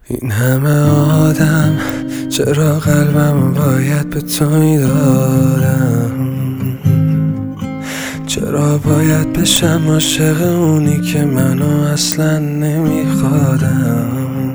این همه آدم، چرا قلبم باید به تو میدادم؟ چرا باید بشم عاشق اونی که منو اصلا نمیخوادم؟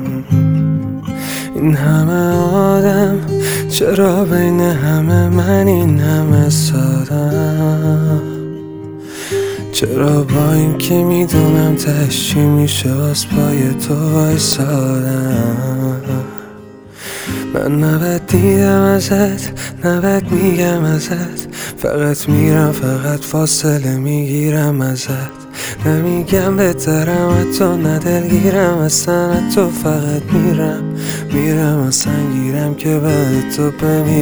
این همه آدم، چرا بین همه من این همه سادم؟ چرا با این که میدونم تهش چی میشه واس پای تو وایسادم؟ من نباید دیدم ازت، نباید میگم ازت، فقط میرم، فقط فاصله میگیرم ازت. نمیگم بهترم حتی، نه دلگیرم اصلا تو، فقط میرم اصلا گیرم که بعد تو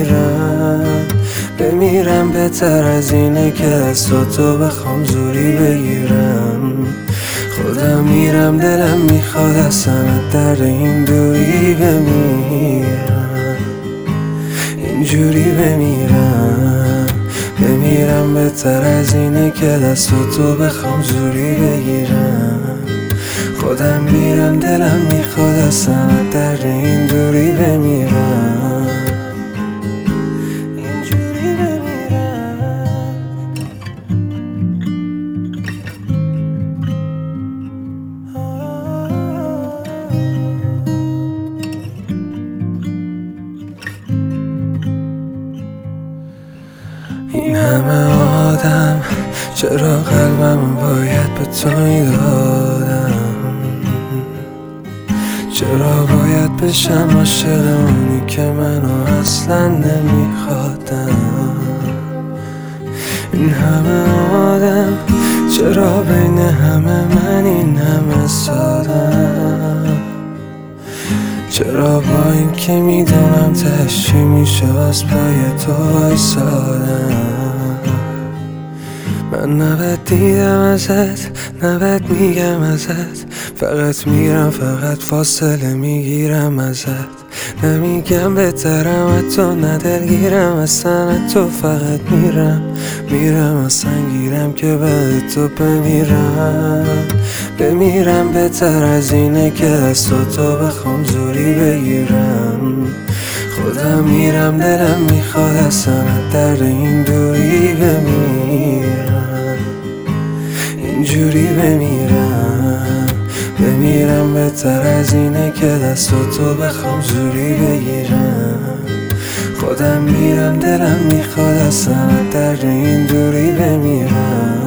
بمیرم بهتر از اینه که از تو بخوام زوری بگیرم. خودم میرم، دلم میخواد اصلا در این دوری بمیرم، اینجوری بمیرم بهتر از اینه که دست تو بخوام زوری بگیرم. خودم میرم، دلم میخواد اصلا در این دوری بمیرم، اینجوری بمیرم. این همه آدم، چرا قلبم باید به تو میدادم؟ چرا باید بشم عاشق اونی که منو اصلا نمیخوادم؟ این همه آدم، چرا بین همه من این همه سادم؟ چرا با این که میدونم تهش چی میشه واس پای تو وایسادم؟ من نباید دیدم ازت، نباید میگم ازت، فقط میرم، فقط فاصله میگیرم ازت. نمیگم بهترم حتی، نه دلگیرم اصلا تو، فقط میرم اصلا گیرم که بعد تو بمیرم بهتر از اینه که از تو بخوام زوری بگیرم. خودم میرم، دلم میخواد اصلا در این دوری بمیرم، اینجوری بمیرم بهتر از اینه که دست تو بخوام زوری بگیرم. خودم میرم، دلم میخواد اصلا در این دوری بمیرم.